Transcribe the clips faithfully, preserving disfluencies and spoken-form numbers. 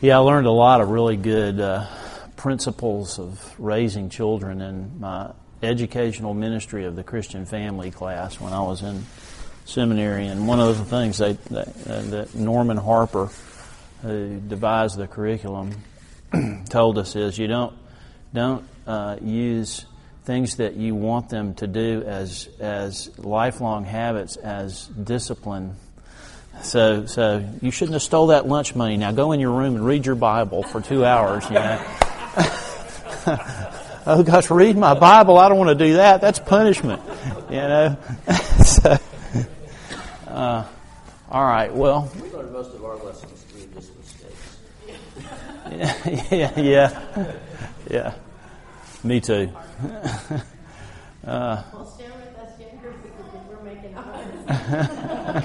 Yeah, I learned a lot of really good uh, principles of raising children in my educational ministry of the Christian family class when I was in seminary. And one of the things they, that, uh, that Norman Harper, who devised the curriculum, told us is you don't don't uh, use things that you want them to do as as lifelong habits as discipline. So, so you shouldn't have stole that lunch money. Now go in your room and read your Bible for two hours. You know. Oh gosh, read my Bible. I don't want to do that. That's punishment. You know. So, uh, all right. Well, we learned most of our lessons through just mistakes. yeah, yeah, yeah. Me too. uh, well, share with us younger people because we're making ours.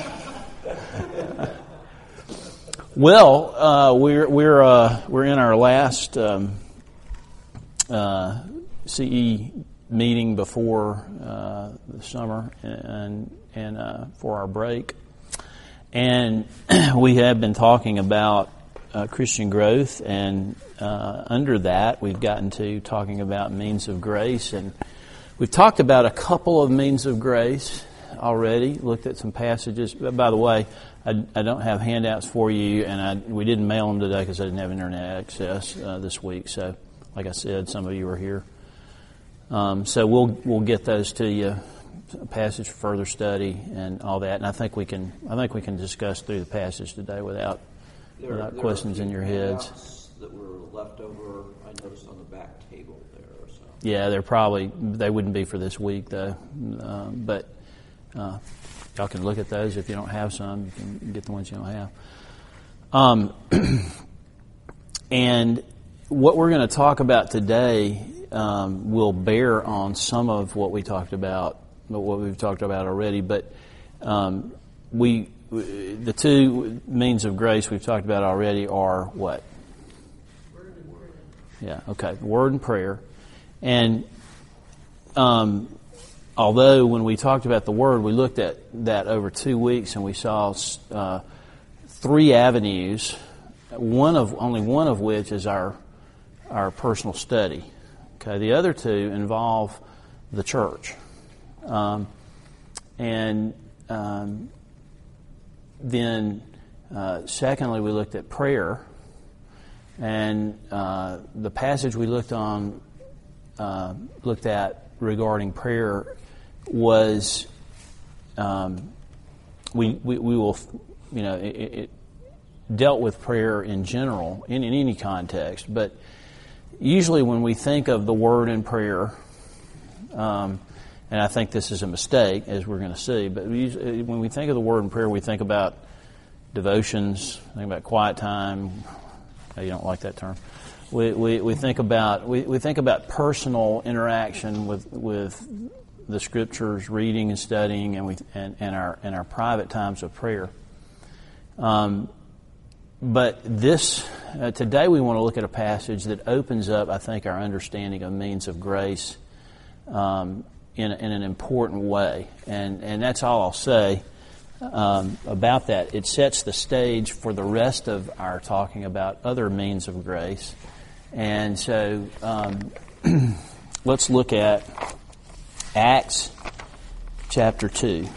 Well, uh, we're we're uh, we're in our last um, uh, C E meeting before uh, the summer and and uh, for our break, and we have been talking about uh, Christian growth, and uh, under that we've gotten to talking about means of grace, and we've talked about a couple of means of grace already. Looked at some passages. By the way, I, I don't have handouts for you, and I, we didn't mail them today because I didn't have internet access uh, this week. So, like I said, some of you are here. Um, so we'll we'll get those to you, a passage for further study and all that. And I think we can I think we can discuss through the passage today without there, without there questions in your heads. That were left over, I noticed on the back table there or so. Yeah, they're probably they wouldn't be for this week though, um, but. Uh, y'all can look at those. If you don't have some, you can get the ones you don't have. Um, and what we're going to talk about today um, will bear on some of what we talked about, what we've talked about already. But um, we, the two means of grace we've talked about already are what? Word and prayer. Yeah. Okay. Word and prayer, and. Um, Although when we talked about the Word, we looked at that over two weeks and we saw uh, three avenues, one of only one of which is our our personal study. Okay, the other two involve the church, um, and um, then uh, secondly we looked at prayer, and uh, the passage we looked on uh, looked at regarding prayer. Was um, we, we we will you know it, it dealt with prayer in general in, in any context, but usually when we think of the word in prayer, um, and I think this is a mistake as we're going to see, but we usually, when we think of the word in prayer, we think about devotions, think about quiet time. Oh, you don't like that term. We we, we think about we, we think about personal interaction with with. the Scriptures, reading and studying, and we and, and our and our private times of prayer. Um, but this uh, today we want to look at a passage that opens up, I think, our understanding of means of grace um, in in an important way, and and that's all I'll say um, about that. It sets the stage for the rest of our talking about other means of grace, and so um, let's look at Acts chapter two.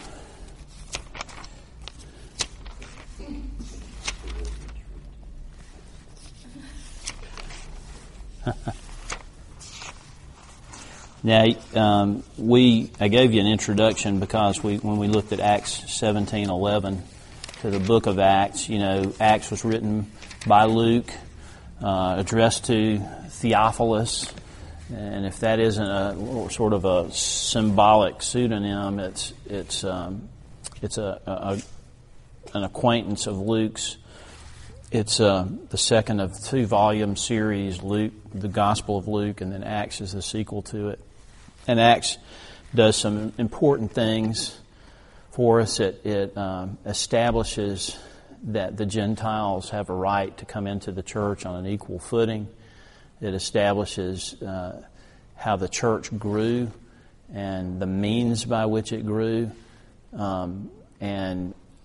Now, um, we I gave you an introduction because we when we looked at Acts seventeen eleven to the book of Acts, you know, Acts was written by Luke, uh, addressed to Theophilus. And if that isn't a sort of a symbolic pseudonym, it's it's um, it's a, a an acquaintance of Luke's. It's uh, the second of two volume series, Luke, the Gospel of Luke, and then Acts is the sequel to it. And Acts does some important things for us. It, it um, establishes that the Gentiles have a right to come into the church on an equal footing. It establishes uh, how the church grew and the means by which it grew. Um, and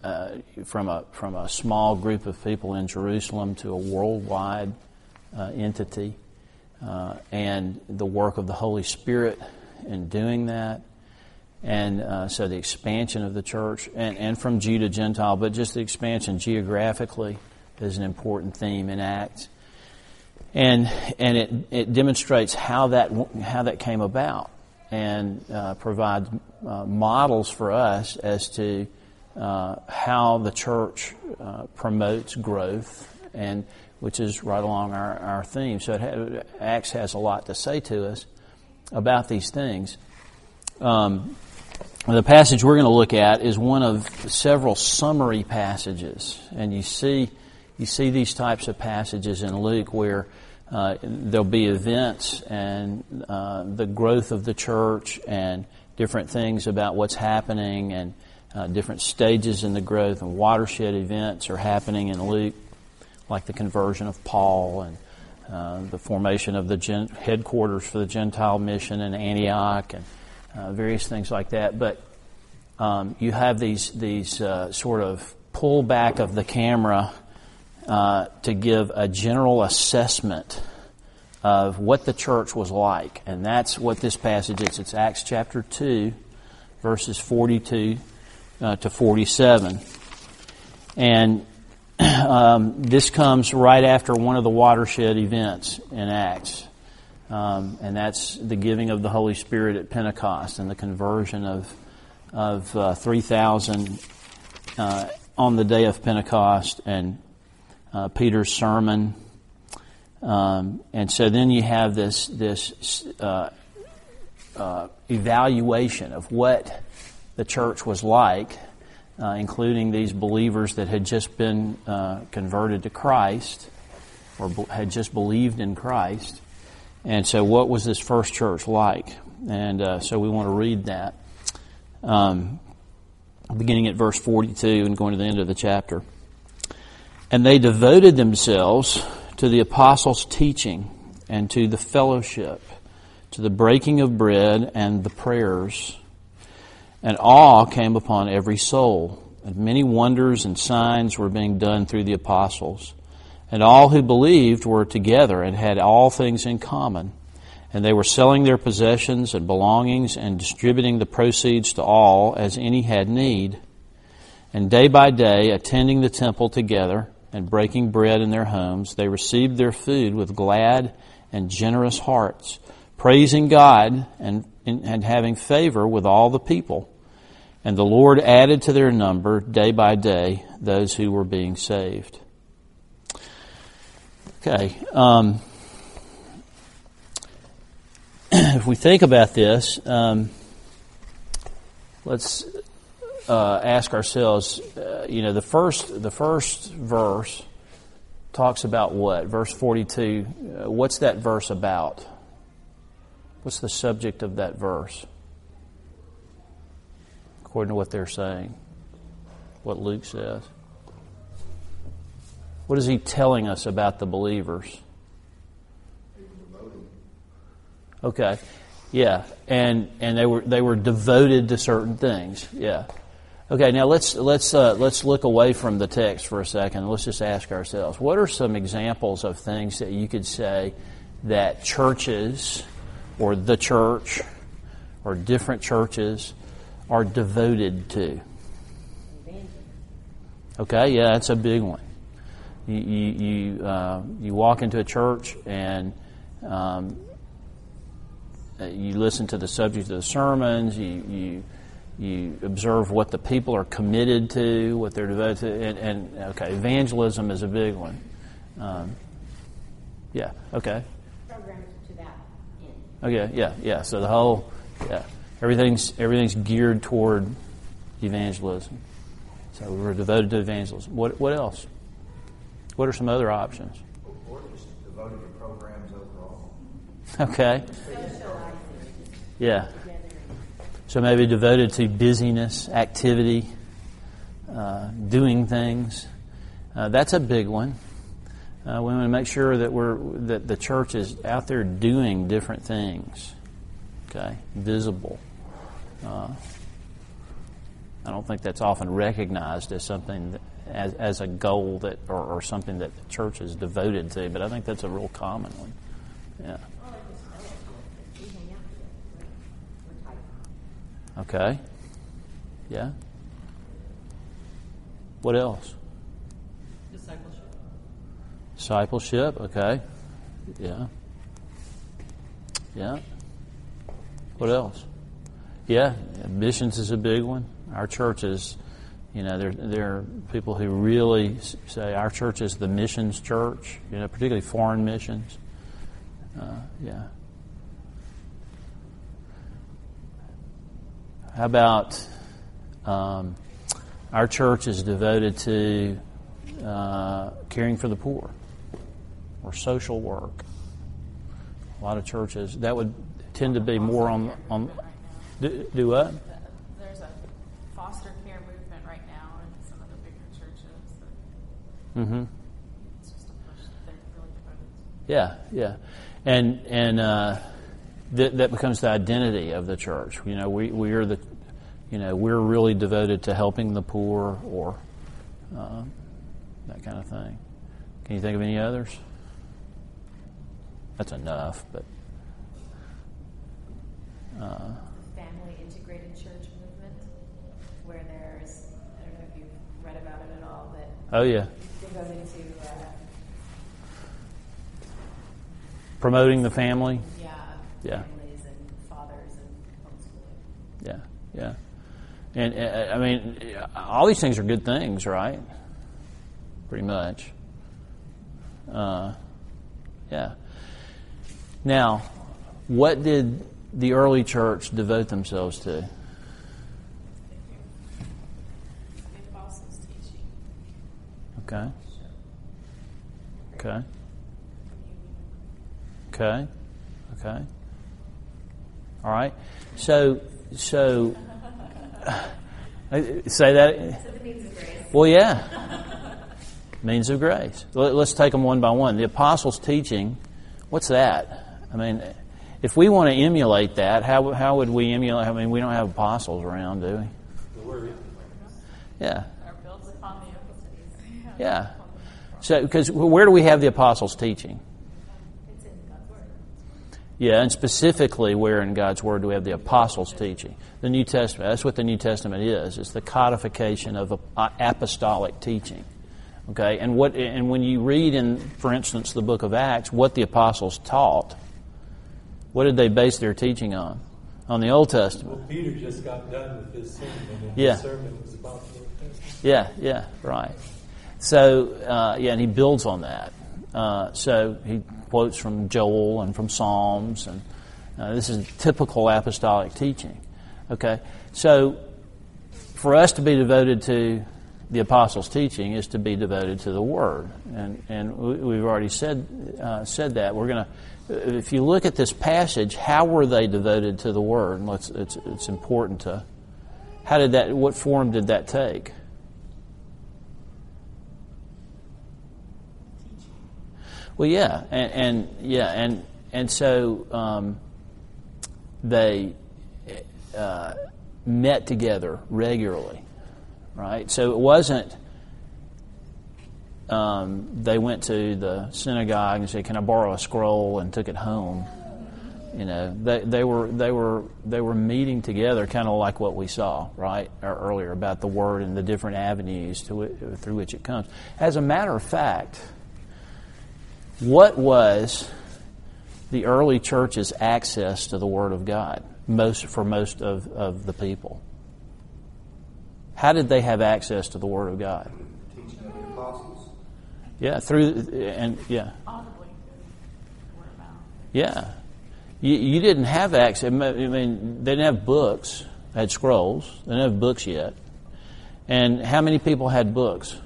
uh, from a from a small group of people in Jerusalem to a worldwide uh, entity, uh, and the work of the Holy Spirit in doing that. And uh, so the expansion of the church, and, and from Jew to Gentile, but just the expansion geographically is an important theme in Acts. And and it, it demonstrates how that how that came about, and uh, provides uh, models for us as to uh, how the church uh, promotes growth, and which is right along our, our theme. So it ha- Acts has a lot to say to us about these things. Um, The passage we're going to look at is one of several summary passages, and you see you see these types of passages in Luke where uh, there'll be events and uh, the growth of the church and different things about what's happening, and uh, different stages in the growth, and watershed events are happening in Luke, like the conversion of Paul and uh, the formation of the gen- headquarters for the Gentile mission in Antioch, and Uh, various things like that. But um, you have these these uh, sort of pull back of the camera uh, to give a general assessment of what the church was like. And that's what this passage is. It's Acts chapter two, verses forty-two uh, to forty-seven. And um, this comes right after one of the watershed events in Acts. Um, and that's the giving of the Holy Spirit at Pentecost and the conversion of of uh, three thousand uh, on the day of Pentecost, and uh, Peter's sermon. Um, and so then you have this this uh, uh, evaluation of what the church was like, uh, including these believers that had just been uh, converted to Christ, or be- had just believed in Christ. And so what was this first church like? And uh, so we want to read that, um, beginning at verse forty-two and going to the end of the chapter. And they devoted themselves to the apostles' teaching and to the fellowship, to the breaking of bread and the prayers. And awe came upon every soul, and many wonders and signs were being done through the apostles. And all who believed were together and had all things in common. And they were selling their possessions and belongings and distributing the proceeds to all as any had need. And day by day, attending the temple together and breaking bread in their homes, they received their food with glad and generous hearts, praising God and, and having favor with all the people. And the Lord added to their number day by day those who were being saved. Okay, um, if we think about this, um, let's uh, ask ourselves. Uh, you know, the first the first verse talks about what? Verse forty-two. Uh, what's that verse about? What's the subject of that verse? According to what they're saying, what Luke says. What is he telling us about the believers? Okay, yeah, and and they were they were devoted to certain things. Yeah. Okay, now let's let's uh, let's look away from the text for a second. Let's just ask ourselves: what are some examples of things that you could say that churches, or the church, or different churches are devoted to? Okay, yeah, that's a big one. You you you, uh, you walk into a church and um, you listen to the subject of the sermons. You you you observe what the people are committed to, what they're devoted to, and, and okay, evangelism is a big one. Um, yeah. Okay. Programs to that end. Okay. Yeah. Yeah. So the whole yeah everything's everything's geared toward evangelism. So we're devoted to evangelism. What what else? What are some other options? Or just devoted to programs overall. Okay. Yeah. So maybe devoted to busyness, activity, uh, doing things. Uh, that's a big one. Uh, we want to make sure that we're that the church is out there doing different things. Okay, visible. Uh, I don't think that's often recognized as something that, as as a goal that or, or something that the church is devoted to. But I think that's a real common one. Yeah. Okay. Yeah. What else? Discipleship. Discipleship. Okay. Yeah. Yeah. What else? Yeah, missions is a big one. Our church is, you know, there there are people who really say our church is the missions church. You know, particularly foreign missions. Uh, yeah. How about um, our church is devoted to uh, caring for the poor or social work? A lot of churches that would tend to be more on on do, do what? There's a foster care movement right now in some of the bigger churches. Mm-hmm. It's just a push that they're really devoted to. Yeah, yeah, and and uh, that that becomes the identity of the church. You know, we we are the, you know, we're really devoted to helping the poor or uh, that kind of thing. Can you think of any others? That's enough, but. Uh, Family integrated church movement, where there's, I don't know if you've read about it at all, but oh yeah. devoted to uh, Promoting the family. yeah, Yeah. families and fathers and homeschooling. Yeah, yeah. And uh, I mean, all these things are good things, right? Pretty much. Uh, yeah. Now, what did the early church devote themselves to? The apostles' teaching. Okay. Okay. Okay. Okay. All right. So, so, say that. So the means of grace. Well, yeah. Means of grace. Let- Let's take them one by one. The apostles' teaching, what's that? I mean, if we want to emulate that, how how would we emulate? I mean, we don't have apostles around, do we? The word. Yeah. Are built upon the epistles. Yeah. So, because where do we have the apostles' teaching? It's in God's Word. Yeah, and specifically where in God's Word do we have the apostles' teaching? The New Testament. That's what the New Testament is. It's the codification of apostolic teaching. Okay, and what and when you read in, for instance, the book of Acts, what the apostles taught, what did they base their teaching on? On the Old Testament. Well, Peter just got done with his sermon, and Yeah. his sermon was about the Old Testament. Yeah, yeah, right. So, uh, yeah, and he builds on that. Uh, so he quotes from Joel and from Psalms, and uh, this is typical apostolic teaching. Okay, so for us to be devoted to the apostles' teaching is to be devoted to the Word, and and we- we've already said uh, said that. We're going to. If you look at this passage, how were they devoted to the Word? And let's, it's it's important to. How did that? What form did that take? Well, yeah, and, and yeah, and and so um, they uh, met together regularly, right? So it wasn't. Um, they went to the synagogue and said, "Can I borrow a scroll?" and took it home. You know, they they were they were they were meeting together, kind of like what we saw right or earlier about the Word and the different avenues to it, through which it comes. As a matter of fact, what was the early church's access to the Word of God most for most of, of the people? How did they have access to the Word of God? Teaching of the apostles. Yeah, through and yeah, Audibly through word of mouth. yeah. You, you didn't have access. I mean, they didn't have books. They had scrolls. They didn't have books yet. And how many people had books?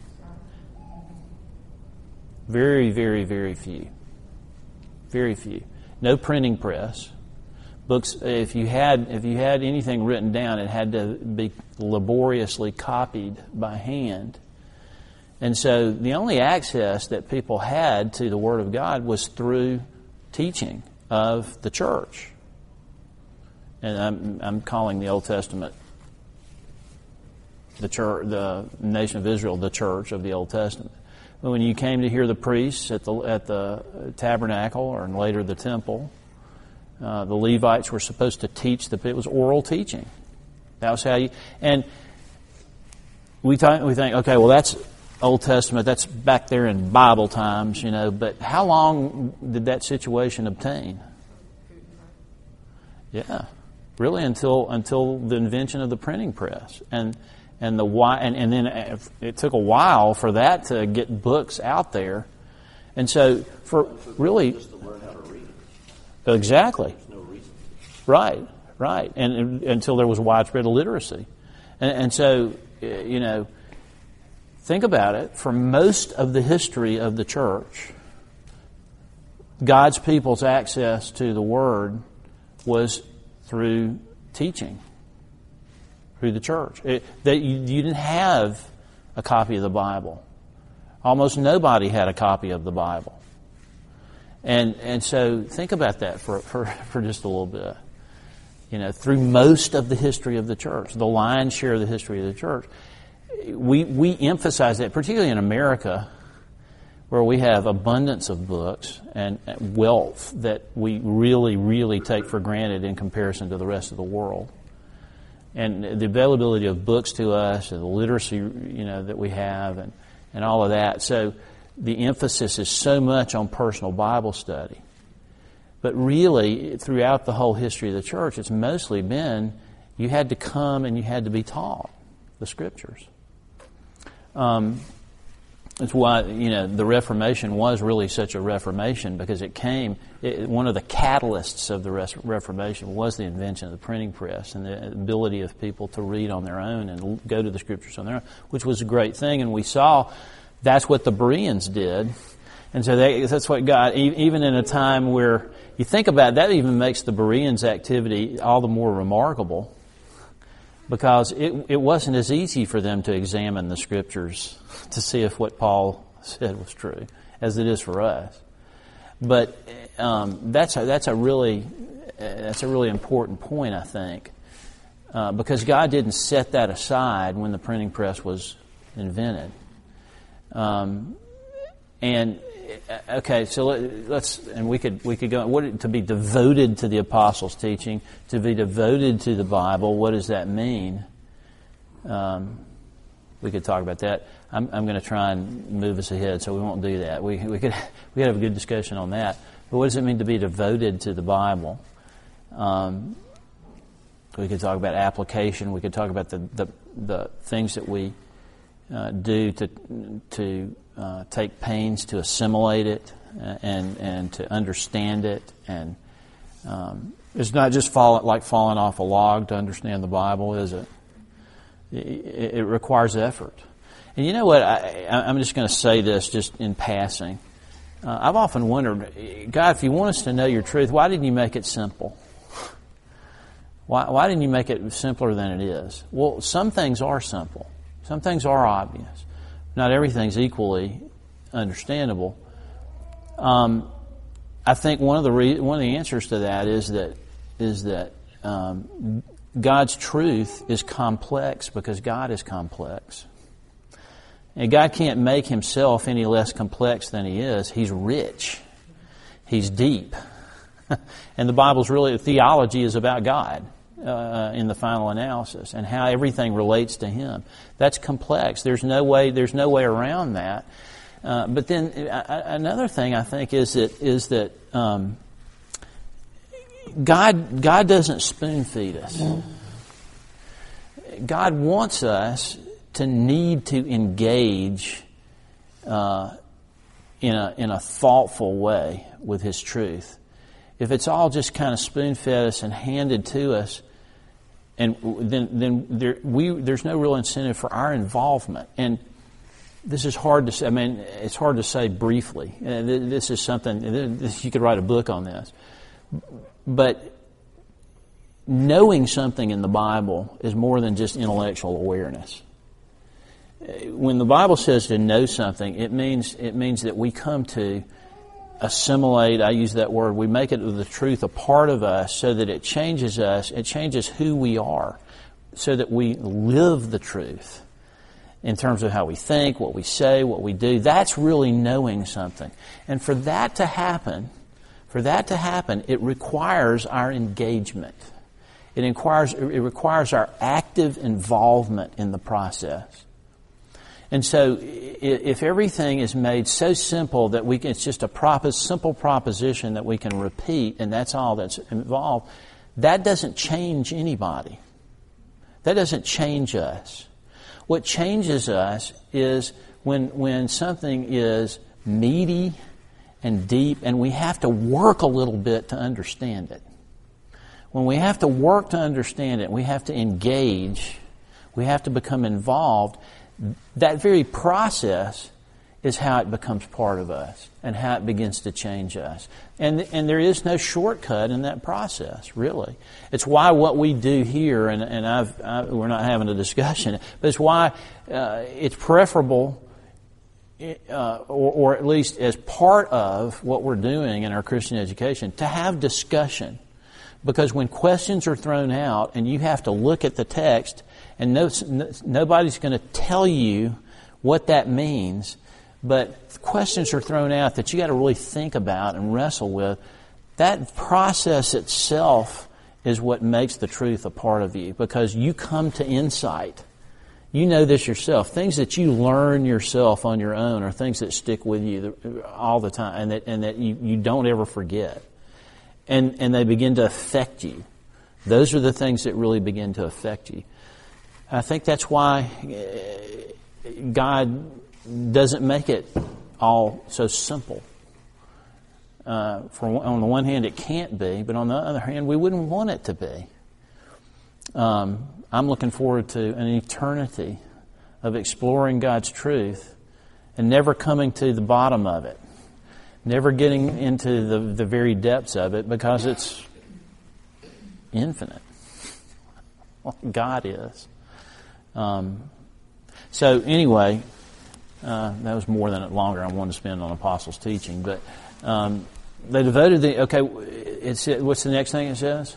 Very, very, very few. Very few. No printing press. Books. If you had, if you had anything written down, it had to be laboriously copied by hand. And so, the only access that people had to the Word of God was through teaching of the church. And I'm, I'm calling the Old Testament the church, the nation of Israel, the church of the Old Testament. But when you came to hear the priests at the at the tabernacle or later the temple, uh, the Levites were supposed to teach. The it was oral teaching. That was how you and we th- we think, okay, well that's Old Testament. That's back there in Bible times, you know. But how long did that situation obtain? Yeah, really until until the invention of the printing press, and and the why, and, and then it took a while for that to get books out there, and so for really Just to learn how to read. exactly There's no reason. right, right, and, and until there was widespread illiteracy, and, and so you know, think about it. For most of the history of the church, God's people's access to the Word was through teaching, through the church. It, that you, you didn't have a copy of the Bible. Almost nobody had a copy of the Bible. And and so think about that for, for, for just a little bit. You know, through most of the history of the church, the lion's share of the history of the church, we we emphasize that, particularly in America, where we have abundance of books and wealth that we really, really take for granted in comparison to the rest of the world. And the availability of books to us and the literacy, you know, that we have and, and all of that. So the emphasis is so much on personal Bible study. But really, throughout the whole history of the church, it's mostly been you had to come and you had to be taught the Scriptures. Um, That's why, you know, the Reformation was really such a reformation, because it came, it, one of the catalysts of the Reformation was the invention of the printing press and the ability of people to read on their own and go to the Scriptures on their own, which was a great thing. And we saw that's what the Bereans did. And so they, that's what God, even in a time where, you think about it, that even makes the Bereans' activity all the more remarkable, because it, it wasn't as easy for them to examine the Scriptures to see if what Paul said was true as it is for us. But um, that's a, that's a really that's a really important point, I think, uh, because God didn't set that aside when the printing press was invented. Um, and okay, so let, let's and we could we could go what to be devoted to the apostles' teaching, to be devoted to the Bible. What does that mean? Um, we could talk about that. I'm, I'm going to try and move us ahead, so we won't do that. We we could we could have a good discussion on that. But what does it mean to be devoted to the Bible? Um, we could talk about application. We could talk about the the, the things that we uh, do to to uh, take pains to assimilate it and and to understand it. And um, it's not just fall, like falling off a log to understand the Bible, is it? It, it requires effort. And you know what? I, I'm just going to say this just in passing. Uh, I've often wondered, God, if you want us to know your truth, why didn't you make it simple? Why, why didn't you make it simpler than it is? Well, some things are simple. Some things are obvious. Not everything's equally understandable. Um, I think one of the re- one of the answers to that is that is that um, God's truth is complex because God is complex. And God can't make Himself any less complex than He is. He's rich. He's deep. And the Bible's really, theology is about God uh, in the final analysis and how everything relates to Him. That's complex. There's no way, there's no way around that. Uh, but then uh, another thing I think is that is that um, God God doesn't spoon feed us. God wants us to need to engage uh, in a in a thoughtful way with His truth. If it's all just kind of spoon-fed us and handed to us, and then then there we there's no real incentive for our involvement. And this is hard to say. I mean, it's hard to say briefly. This is something this, you could write a book on this, but knowing something in the Bible is more than just intellectual awareness. When the Bible says to know something, it means it means that we come to assimilate, I use that word, we make it the truth a part of us so that it changes us, it changes who we are, so that we live the truth. in terms of how we think, what we say, what we do. That's really knowing something. And for that to happen, for that to happen, it requires our engagement. It requires, it requires our active involvement in the process. And so if everything is made so simple that we can, it's just a propos, simple proposition that we can repeat and that's all that's involved, that doesn't change anybody. That doesn't change us. What changes us is when when something is meaty and deep and we have to work a little bit to understand it. When we have to work to understand it, we have to engage, we have to become involved, that very process is how it becomes part of us and how it begins to change us. And and there is no shortcut in that process, really. It's why what we do here, and, and I've, I, we're not having a discussion, but it's why uh, it's preferable, uh, or, or at least as part of what we're doing in our Christian education, to have discussion. Because when questions are thrown out and you have to look at the text and no, nobody's going to tell you what that means, but questions are thrown out that you got to really think about and wrestle with, that process itself is what makes the truth a part of you, because you come to insight. You know this yourself. Things that you learn yourself on your own are things that stick with you all the time and that, and that you, you don't ever forget. And, and they begin to affect you. Those are the things that really begin to affect you. I think that's why God doesn't make it all so simple. Uh, for on the one hand, it can't be, but on the other hand, we wouldn't want it to be. Um, I'm looking forward to an eternity of exploring God's truth and never coming to the bottom of it, never getting into the, the very depths of it, because it's infinite. Well, God is. Um, so anyway, uh, that was more than longer I wanted to spend on apostles' teaching, but um, they devoted the, okay, it's, what's the next thing it says?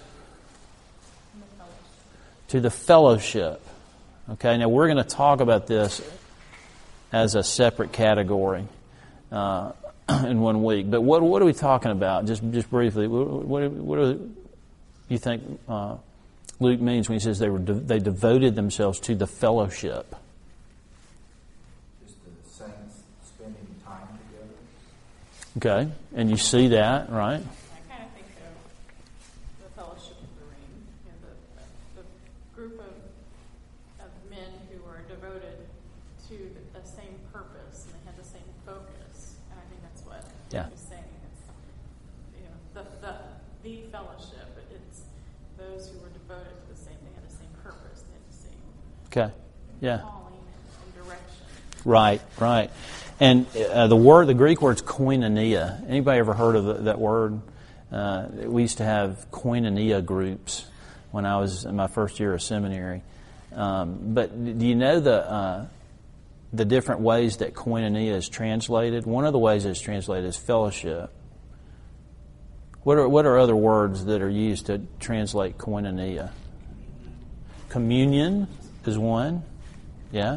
To the fellowship. Okay, now we're going to talk about this as a separate category uh, in one week. But what what are we talking about? Just just briefly, what what, what do you think uh, Luke means when he says they were de- they devoted themselves to the fellowship? Just the saints spending time together. Okay, and you see that, right? I kind of think of the Fellowship of the Ring, you know, the, the group of, of men who were devoted to the same purpose and they had the same focus, and I think that's what Yeah. he's saying. It's, you know, the the the fellowship. It's those who were devoted to the same. They had the same purpose. They had the same Okay, yeah. calling and, and direction. Right, right. And uh, the word, the Greek word's koinonia. Anybody ever heard of the, that word? Uh, we used to have koinonia groups when I was in my first year of seminary. Um, but do you know the uh, the different ways that koinonia is translated? One of the ways it's translated is fellowship. What are what are other words that are used to translate koinonia? Communion is one. Yeah.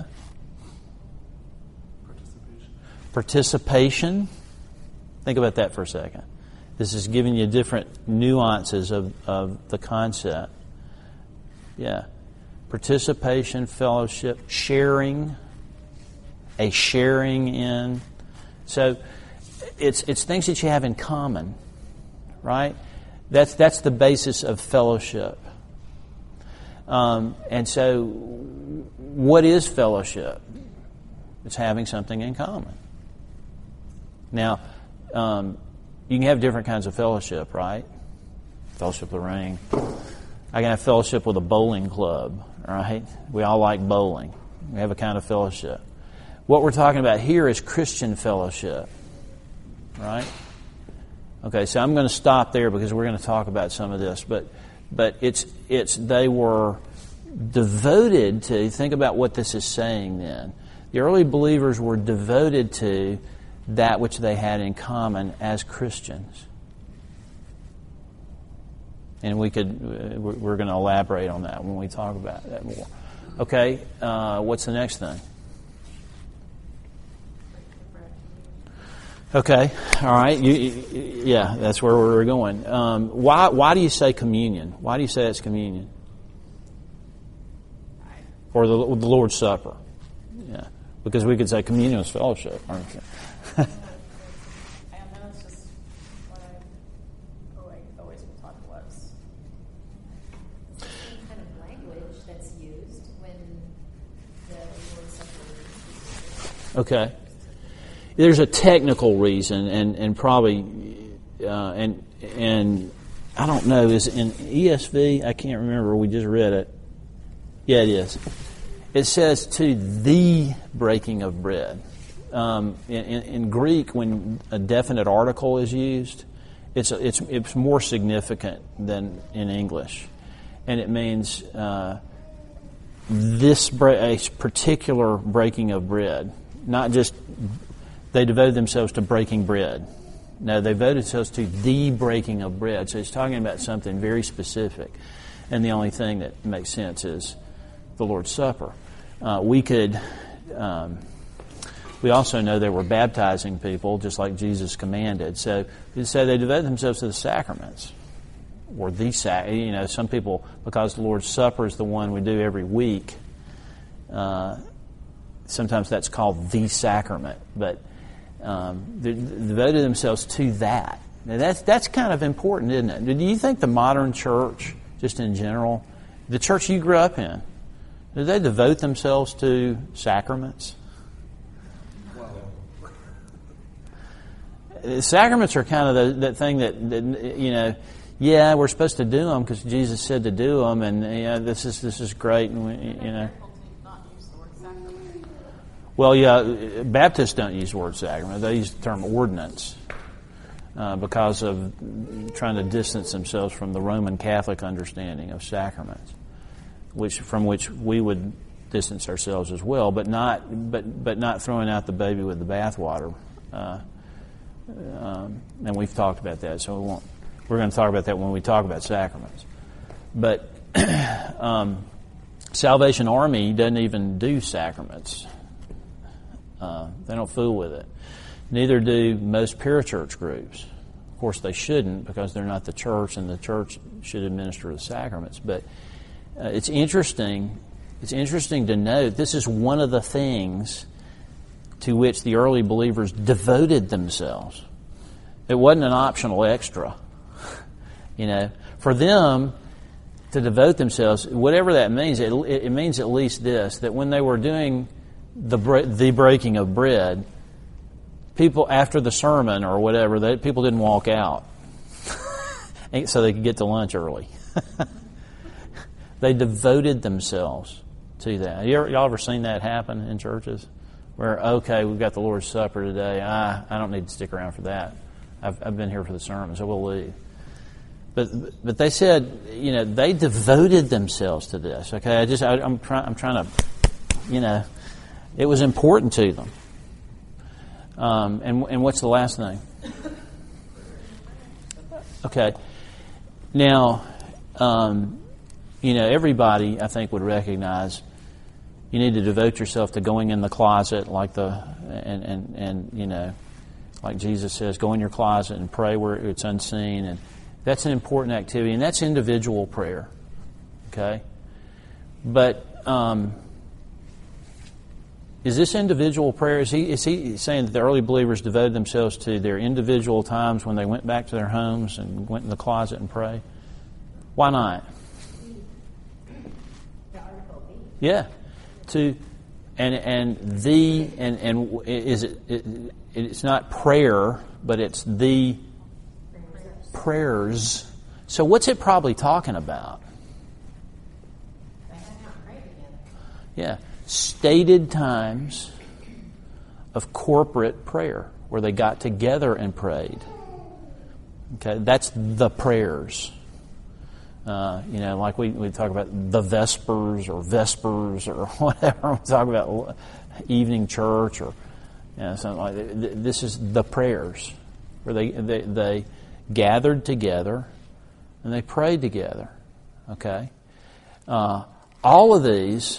Participation. Think about that for a second. This is giving you different nuances of, of the concept. Yeah. Participation, fellowship, sharing, a sharing in. So it's it's things that you have in common, right? That's that's the basis of fellowship. Um, and so what is fellowship? It's having something in common. Now, um, you can have different kinds of fellowship, right? Fellowship of the Ring. I can have fellowship with a bowling club, right? We all like bowling. We have a kind of fellowship. What we're talking about here is Christian fellowship, right? Okay, so I'm going to stop there because we're going to talk about some of this, but but it's it's they were devoted to. Think about what this is saying. Then the early believers were devoted to that which they had in common as Christians. And we could, we're going to elaborate on that when we talk about that more. Okay, uh, what's the next thing? Okay, all right. You, you, yeah, that's where we were going. Um, why why do you say communion? Why do you say it's communion? Or the, the Lord's Supper? Yeah, because we could say communion is fellowship, aren't you? I don't know, it's just what I always, always thought it was. It's the same kind of language that's used when the Lord's Supper is Okay. There's a technical reason, and and probably, uh, and and I don't know. Is it in E S V? I can't remember. We just read it. Yeah, it is. It says to the breaking of bread. Um, in, in, in Greek, when a definite article is used, it's it's it's more significant than in English, and it means uh, this bre- a particular breaking of bread, not just. They devoted themselves to breaking bread. No, they devoted themselves to the breaking of bread. So it's talking about something very specific. And the only thing that makes sense is the Lord's Supper. Uh, we could, um, we also know they were baptizing people just like Jesus commanded. So we say they devoted themselves to the sacraments. Or the sac, you know, some people, because the Lord's Supper is the one we do every week, uh, sometimes that's called the sacrament. But Um, they devoted themselves to that. Now that's that's kind of important, isn't it? Do you think the modern church, just in general, the church you grew up in, do they devote themselves to sacraments? Well, sacraments are kind of the, that thing that, that you know. Yeah, we're supposed to do them because Jesus said to do them, and you know, this is this is great, and we, you know. Well, yeah, Baptists don't use the word sacrament. They use the term ordinance uh, because of trying to distance themselves from the Roman Catholic understanding of sacraments, which from which we would distance ourselves as well, but not but but not throwing out the baby with the bathwater. Uh, um, and we've talked about that, so we won't. We're going to talk about that when we talk about sacraments. But um, Salvation Army doesn't even do sacraments. Uh, they don't fool with it. Neither do most parachurch groups. Of course, they shouldn't because they're not the church, and the church should administer the sacraments. But uh, it's interesting. It's interesting to note this is one of the things to which the early believers devoted themselves. It wasn't an optional extra. You know, for them to devote themselves, whatever that means, it, it means at least this: that when they were doing the the breaking of bread, people after the sermon or whatever, they, people didn't walk out so they could get to lunch early. They devoted themselves to that. You ever, y'all ever seen that happen in churches? Where, okay, we've got the Lord's Supper today. I, I don't need to stick around for that. I've, I've been here for the sermon, so we'll leave. But but they said, you know, they devoted themselves to this. Okay, I just I, I'm trying I'm trying to, you know. It was important to them. Um, and and what's the last thing? Okay. Now, um, you know, everybody, I think, would recognize you need to devote yourself to going in the closet, like the and and, and you know, like Jesus says, go in your closet and pray where it's unseen, and that's an important activity, and that's individual prayer. Okay, but. Um, Is this individual prayer, is he, is he saying that the early believers devoted themselves to their individual times when they went back to their homes and went in the closet and prayed? Why not? Yeah. To, and and the, and, and is it, it, it's not prayer, but it's the prayers. So what's it probably talking about? Yeah. Stated times of corporate prayer where they got together and prayed. Okay, that's the prayers. Uh, you know, like we, we talk about the Vespers or Vespers or whatever. We talk about evening church or you know, something like that. This is the prayers where they, they, they gathered together and they prayed together. Okay? Uh, all of these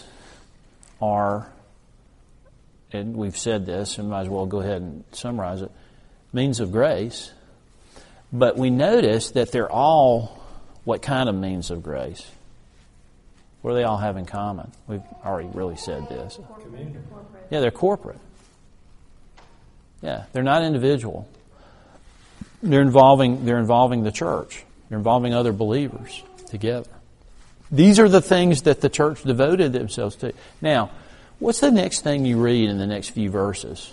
are, and we've said this, and might as well go ahead and summarize it, means of grace. But we notice that they're all what kind of means of grace? What do they all have in common? We've already really said this. Communion. Yeah, they're corporate. Yeah, they're not individual. They're involving they're involving the church. They're involving other believers together. These are the things that the church devoted themselves to. Now, what's the next thing you read in the next few verses?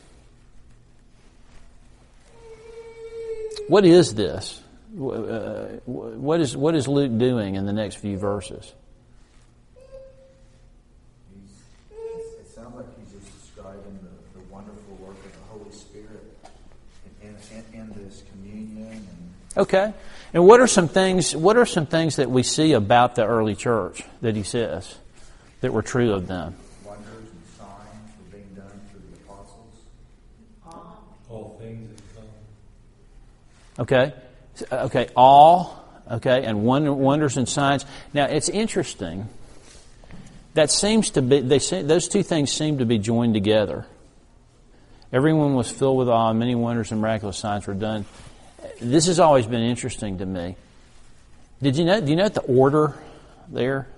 What is this? Uh, what is what is Luke doing in the next few verses? He's, it sounds like he's just describing the, the wonderful work of the Holy Spirit in, in, in this communion. And Okay. And what are some things what are some things that we see about the early church that he says that were true of them? wonders and signs were being done through the apostles. All things have come. Okay. Okay, all, okay, and wonder, wonders and signs. Now, it's interesting. That seems to be, they say, those two things seem to be joined together. Everyone was filled with awe, and many wonders and miraculous signs were done. This has always been interesting to me. Did you know, do you note the order there?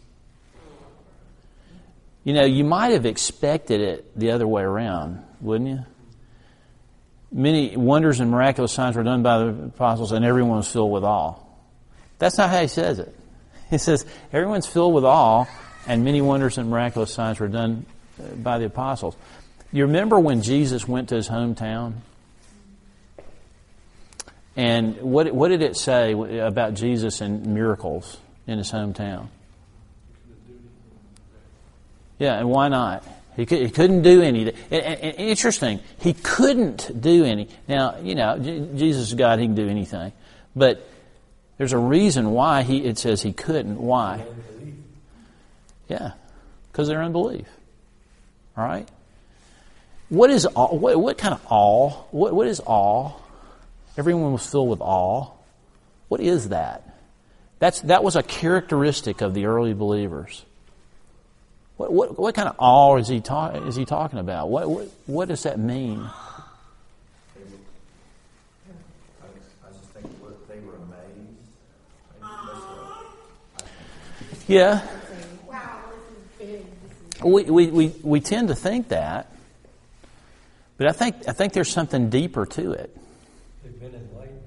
You know, you might have expected it the other way around, wouldn't you? Many wonders and miraculous signs were done by the apostles, and everyone was filled with awe. That's not how he says it. He says, everyone's filled with awe, and many wonders and miraculous signs were done by the apostles. You remember when Jesus went to his hometown? And what, what did it say about Jesus and miracles in his hometown? Yeah, and why not? He, could, he couldn't do any. And, and, and interesting, he couldn't do any. Now, you know, J- Jesus is God, he can do anything. But there's a reason why he it says he couldn't. Why? Yeah, because they're unbelief. All right? What is awe? What, what kind of awe? What, what is awe? Everyone was filled with awe. What is that? That's That was a characteristic of the early believers. What what what kind of awe is he talk, is he talking about? What what what does that mean? They were, I, was, I just think what they were amazed. Maybe that's what Yeah, Wow, this is big. This is we we we, we tend to think that, but I think I think there's something deeper to it. They've been enlightened.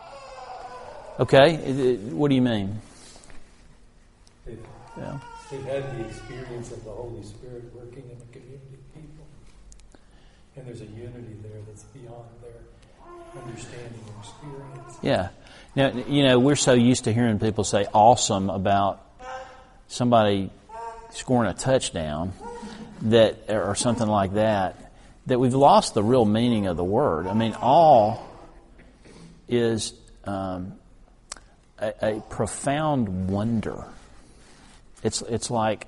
Okay, what do you mean? They've, Yeah. they've had the experience of the Holy Spirit working in the community of people. And there's a unity there that's beyond their understanding or experience. Yeah. Now, you know, we're so used to hearing people say awesome about somebody scoring a touchdown that or something like that, that we've lost the real meaning of the word. I mean, awe is um, a, a profound wonder. It's it's like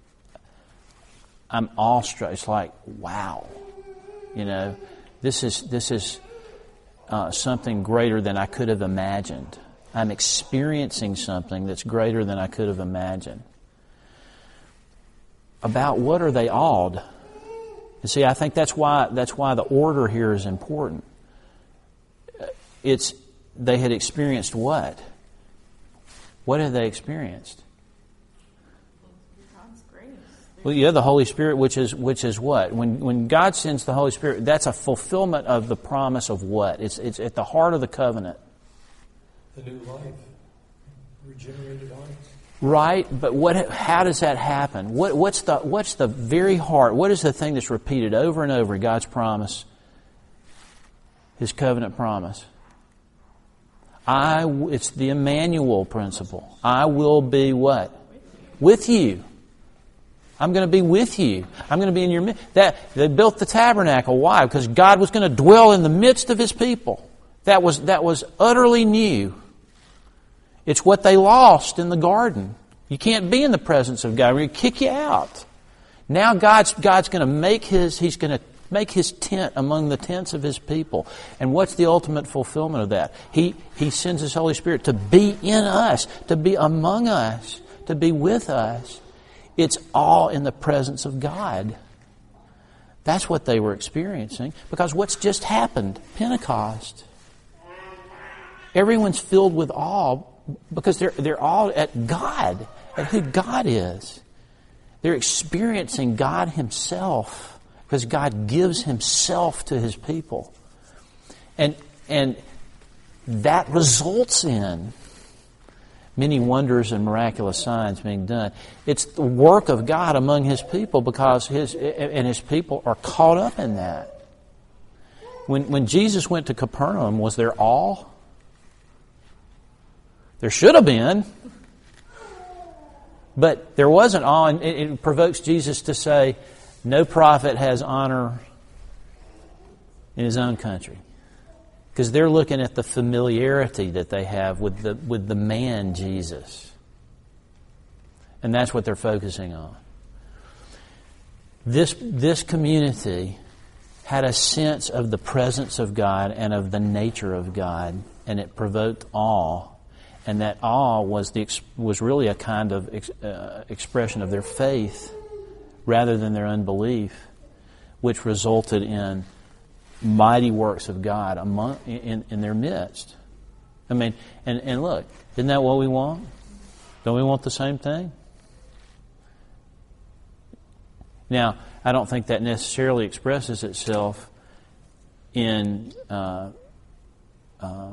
I'm awestruck. It's like, wow, you know, this is this is uh, something greater than I could have imagined. I'm experiencing something that's greater than I could have imagined. About what are they awed? You see, I think that's why that's why the order here is important. It's they had experienced what? What had they experienced? God's grace. Well, yeah, the Holy Spirit, which is which is what? When when God sends the Holy Spirit, that's a fulfillment of the promise of what? It's it's at the heart of the covenant. The new life. Regenerated life. Right, but what? How does that happen? What, what's the what's the very heart? What is the thing that's repeated over and over? God's promise, His covenant promise. I. It's the Emmanuel principle. I will be what? With you. I'm going to be with you. I'm going to be in your midst. That they built the tabernacle. Why? Because God was going to dwell in the midst of His people. That was that was utterly new. It's what they lost in the garden. You can't be in the presence of God. We're going to kick you out. Now God's God's going to make His He's going to make His tent among the tents of His people. And what's the ultimate fulfillment of that? He He sends His Holy Spirit to be in us, to be among us, to be with us. It's all in the presence of God. That's what they were experiencing. Because what's just happened? Pentecost. Everyone's filled with awe because they're they're all at God, at who God is. They're experiencing God Himself because God gives Himself to His people. And and that results in many wonders and miraculous signs being done. It's the work of God among His people because His and His people are caught up in that. When when Jesus went to Capernaum, was there awe? There should have been. But there wasn't awe, and it, it provokes Jesus to say, no prophet has honor in his own country. Because they're looking at the familiarity that they have with the with the man Jesus. And that's what they're focusing on. This, this community had a sense of the presence of God and of the nature of God, and it provoked awe. And that awe was the was really a kind of ex, uh, expression of their faith rather than their unbelief, which resulted in mighty works of God among in, in their midst. I mean, and, and look, isn't that what we want? Don't we want the same thing? Now, I don't think that necessarily expresses itself in uh, uh,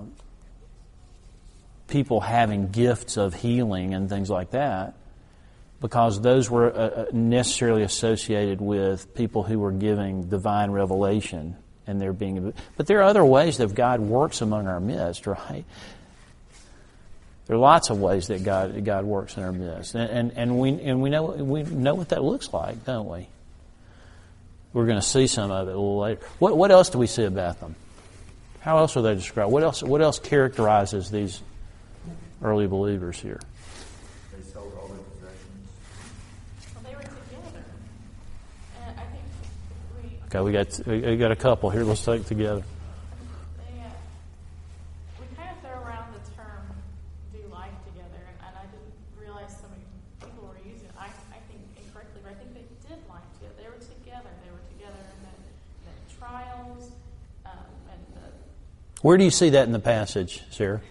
people having gifts of healing and things like that, because those were uh, necessarily associated with people who were giving divine revelation. And they're being, but there are other ways that God works among our midst, right? There are lots of ways that God God works in our midst, and and, and we and we know we know what that looks like, don't we? We're going to see some of it a little later. What what else do we see about them? How else are they described? What else what else characterizes these early believers here? They sold all their possessions. Well, they were together. And I think we, Okay, we got we got a couple here. Let's take it together. they, uh, we kind of throw around the term do life together, and, and I didn't realize so many people were using it. I, I think incorrectly, but I think they did life together. They were together. They were together in the, the trials um, and the. Where do you see that in the passage, Sarah?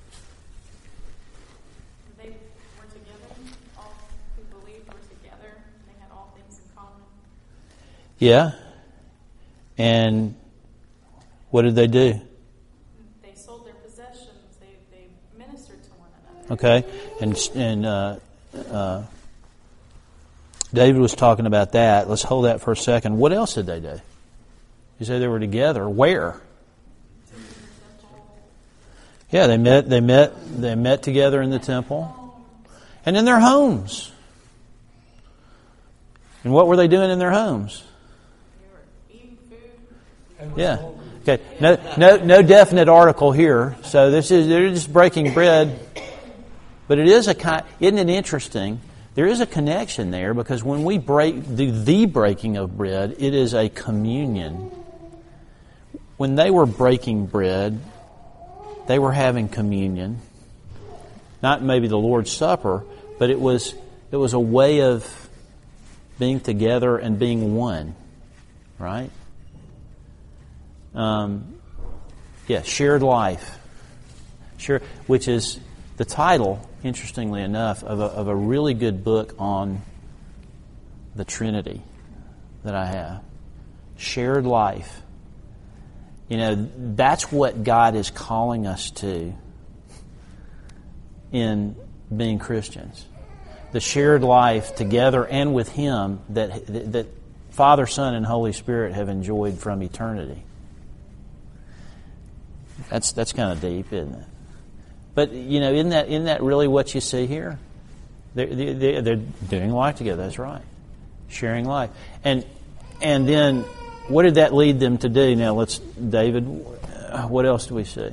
They were together. All who believed were together. They had all things in common. Yeah. And what did they do? They sold their possessions. They they ministered to one another. Okay, and and uh, uh, David was talking about that. Let's hold that for a second. What else did they do? You say they were together. Where? Yeah, they met. They met. They met together in the temple, and in their homes. And what were they doing in their homes? They were eating food. Yeah. Okay. No, no, no definite article here. So this is they're just breaking bread, but it is a kind. Isn't it interesting? There is a connection there because when we break do the breaking of bread, it is a communion. When they were breaking bread, they were having communion. Not maybe the Lord's Supper, but it was it was a way of being together and being one, right? Um, yeah, shared life, sure, which is the title, interestingly enough, of a, of a really good book on the Trinity that I have. Shared life. You know, that's what God is calling us to in being Christians. The shared life together and with Him that that Father, Son, and Holy Spirit have enjoyed from eternity. That's that's kind of deep, isn't it? But you know, isn't that isn't that really what you see here? They're they're, they're doing life together. That's right, sharing life, and and then what did that lead them to do? Now, let's David. What else do we see?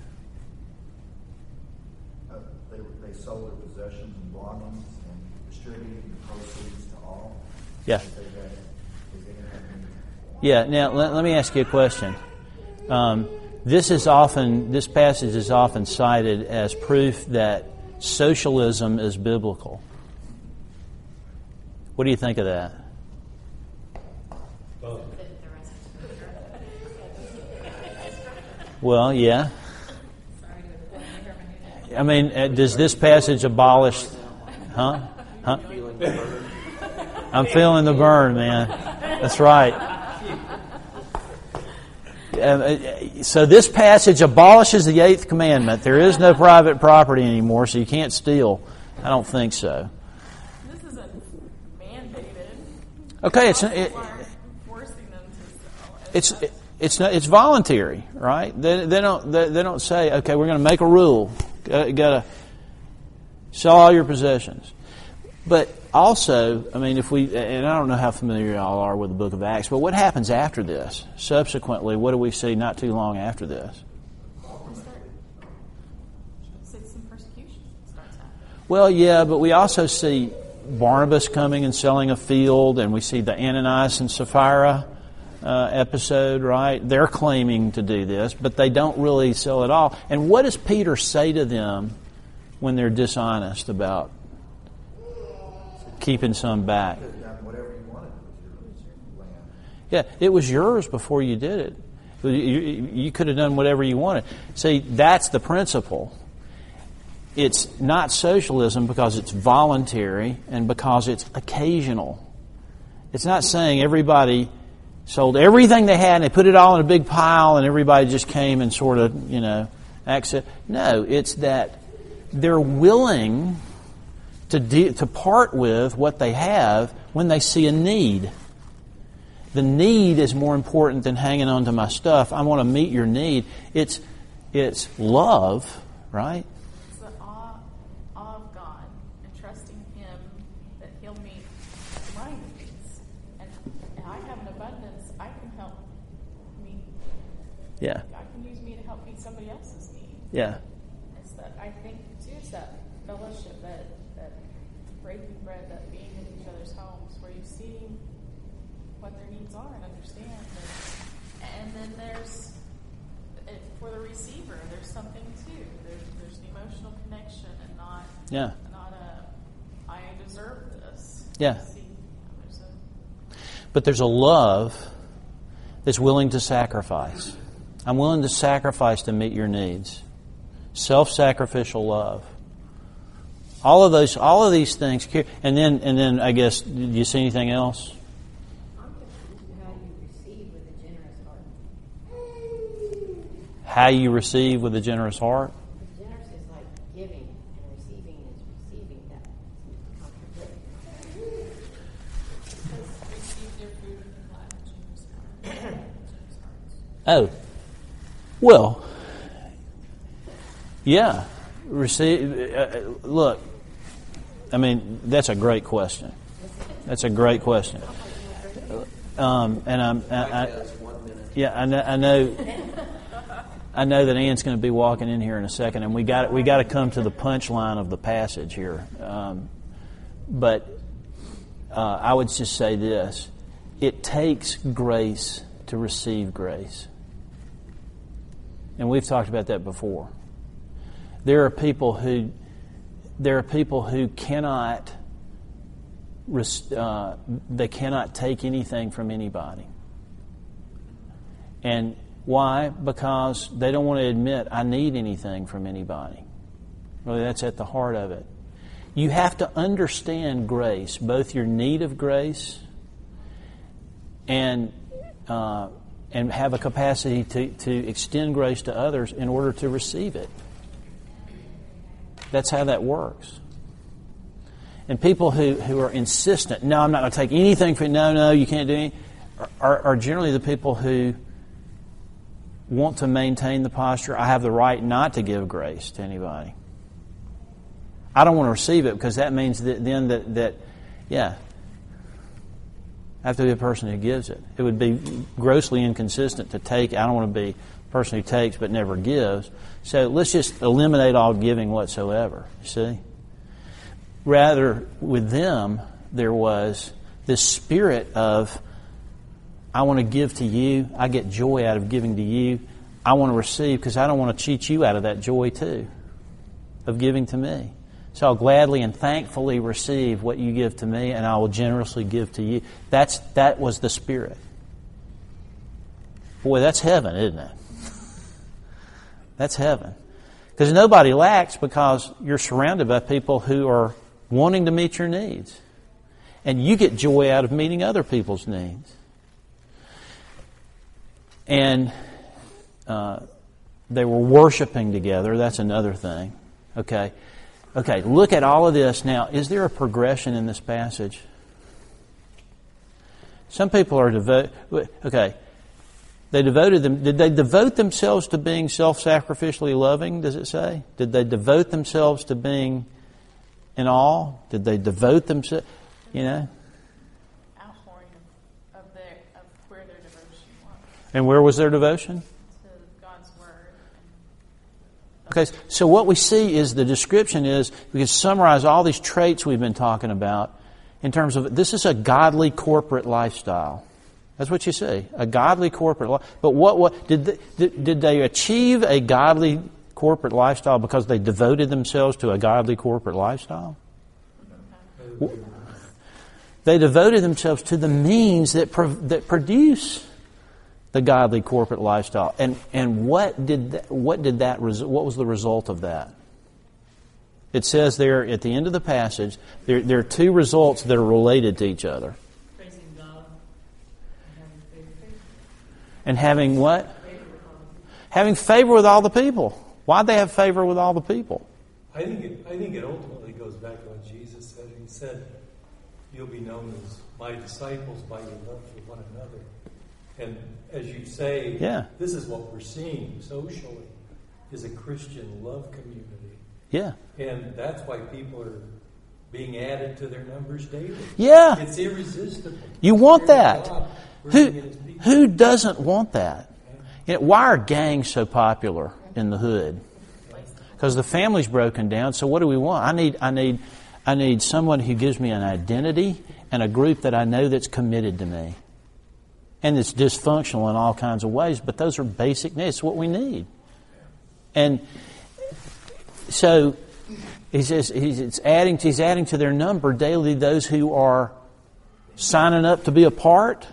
Uh, they, they sold their possessions and belongings and distributed the proceeds to all. Yeah. As they had, as they had been. Yeah. Now, let, let me ask you a question. Um, this is often this passage is often cited as proof that socialism is biblical. What do you think of that? Both. Well, yeah. Sorry to have blown my hermeneutic. I mean, uh, does this passage abolish? Huh? Huh? Feeling the burn. I'm feeling the burn, man. That's right. Uh, so this passage abolishes the eighth commandment. There is no private property anymore, so you can't steal. I don't think so. This isn't mandated. Okay, it's Apostles it, aren't forcing them to sell. it's it's not, it's voluntary, right? They they don't they, they don't say, okay, we're going to make a rule. Got to sell all your possessions. But also, I mean, if we, and I don't know how familiar y'all are with the book of Acts, but what happens after this? Subsequently, what do we see not too long after this? Some persecution starts happening. Well, yeah, but we also see Barnabas coming and selling a field, and we see the Ananias and Sapphira uh, episode, right? They're claiming to do this, but they don't really sell it all. And what does Peter say to them when they're dishonest about keeping some back? You could have done whatever you wanted with your land. Yeah, it was yours before you did it. You, you, you could have done whatever you wanted. See, that's the principle. It's not socialism because it's voluntary and because it's occasional. It's not saying everybody sold everything they had and they put it all in a big pile and everybody just came and sort of, you know, accept. No, it's that they're willing to de- to part with what they have when they see a need. The need is more important than hanging on to my stuff. I want to meet your need. It's it's love, right? It's the awe, awe of God and trusting Him that He'll meet my needs. And I have an abundance. I can help meet. Yeah, God can use me to help meet somebody else's need. yeah, It's that I think too. It's that fellowship, that that breaking bread, that being in each other's homes, where you see what their needs are and understand. And, and then there's it, for the receiver, there's something too. There's there's an emotional connection and not yeah. not a I deserve this. Yeah. See, there's a, But there's a love that's willing to sacrifice. I'm willing to sacrifice to meet your needs. Self-sacrificial love. All of those, all of these things, and then, and then, I guess, do you see anything else? I'm confused how you receive with a generous heart. How you receive with a generous heart. Because generous is like giving, and receiving is receiving. That contradictory. receive their food and glad generous heart. Oh, well, yeah. Receive. Uh, look, I mean, that's a great question. That's a great question. Um, and I'm, I, I, One minute. yeah, I know, I know, I know that Ann's going to be walking in here in a second, and we got we got to come to the punchline of the passage here. Um, but uh, I would just say this: it takes grace to receive grace, and we've talked about that before. There are people who there are people who cannot uh, they cannot take anything from anybody. And why? Because they don't want to admit I need anything from anybody. Really, that's at the heart of it. You have to understand grace, both your need of grace and uh, and have a capacity to, to extend grace to others in order to receive it. That's how that works. And people who, who are insistent, no, I'm not going to take anything from you, no, no, you can't do anything, are, are generally the people who want to maintain the posture, I have the right not to give grace to anybody. I don't want to receive it because that means that then that, that yeah, I have to be a person who gives it. It would be grossly inconsistent to take. I don't want to be a person who takes but never gives. So let's just eliminate all giving whatsoever, you see? Rather, with them, there was this spirit of, I want to give to you. I get joy out of giving to you. I want to receive because I don't want to cheat you out of that joy too, of giving to me. So I'll gladly and thankfully receive what you give to me, and I will generously give to you. That's that was the spirit. Boy, that's heaven, isn't it? That's heaven. Because nobody lacks because you're surrounded by people who are wanting to meet your needs. And you get joy out of meeting other people's needs. And uh, they were worshiping together. That's another thing. Okay. Okay, look at all of this. Now, is there a progression in this passage? Some people are devoted. Okay. They devoted them. Did they devote themselves to being self-sacrificially loving, does it say? Did they devote themselves to being in awe? Did they devote themselves, you know? Outpouring of, of, their, of where their devotion was. And where was their devotion? To God's Word. Okay, so what we see is the description is, we can summarize all these traits we've been talking about in terms of, this is a godly corporate lifestyle. That's what you see, a godly corporate life. But what what did they, did, did they achieve a godly corporate lifestyle because they devoted themselves to a godly corporate lifestyle? They devoted themselves to the means that pro, that produce the godly corporate lifestyle. And and what did that, what did that what was the result of that? It says there at the end of the passage, there there are two results that are related to each other. And having what? Having favor with all the people. Why'd they have favor with all the people? I think it, I think it ultimately goes back to what Jesus said. He said, "You'll be known as my disciples by your love for one another." And as you say, yeah. This is what we're seeing socially, is a Christian love community. Yeah. And that's why people are being added to their numbers daily. Yeah. It's irresistible. You want that. Who, Who who doesn't want that? You know, why are gangs so popular in the hood? Because the family's broken down. So what do we want? I need, I need, I need someone who gives me an identity and a group that I know that's committed to me, and it's dysfunctional in all kinds of ways. But those are basic needs. It's what we need. And so he says he's it's adding. He's adding to their number daily those who are signing up to be a part.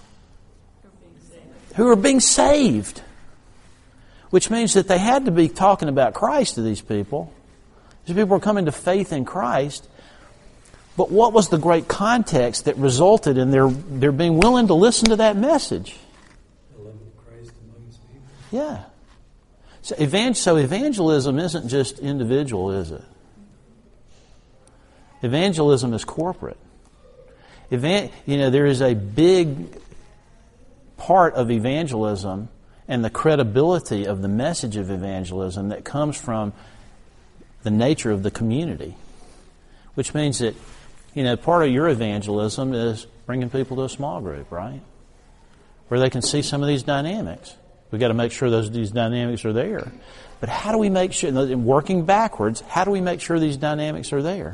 Who are being saved. Which means that they had to be talking about Christ to these people. These people were coming to faith in Christ. But what was the great context that resulted in their, their being willing to listen to that message? The love of Christ among His people. Yeah. So, evangel- so evangelism isn't just individual, is it? Evangelism is corporate. Evan- you know, there is a big part of evangelism and the credibility of the message of evangelism that comes from the nature of the community. Which means that, you know, part of your evangelism is bringing people to a small group, right? Where they can see some of these dynamics. We've got to make sure those these dynamics are there. But how do we make sure, working backwards, how do we make sure these dynamics are there?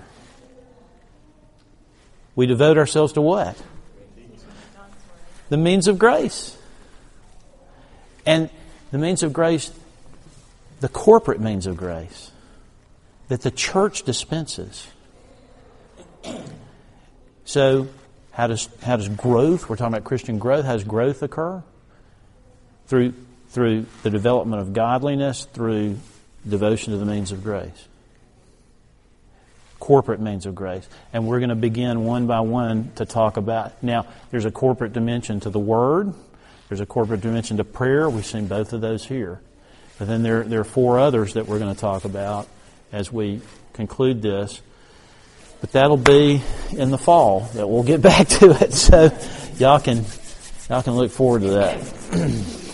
We devote ourselves to what? The means of grace. And the means of grace, the corporate means of grace, that the church dispenses. So, how does how does growth, we're talking about Christian growth, how does growth occur? Through through the development of godliness, through devotion to the means of grace. Corporate means of grace. And we're going to begin one by one to talk about. Now, there's a corporate dimension to the Word. There's a corporate dimension to prayer. We've seen both of those here. But then there, there are four others that we're going to talk about as we conclude this. But that'll be in the fall that we'll get back to it. So y'all can y'all can look forward to that.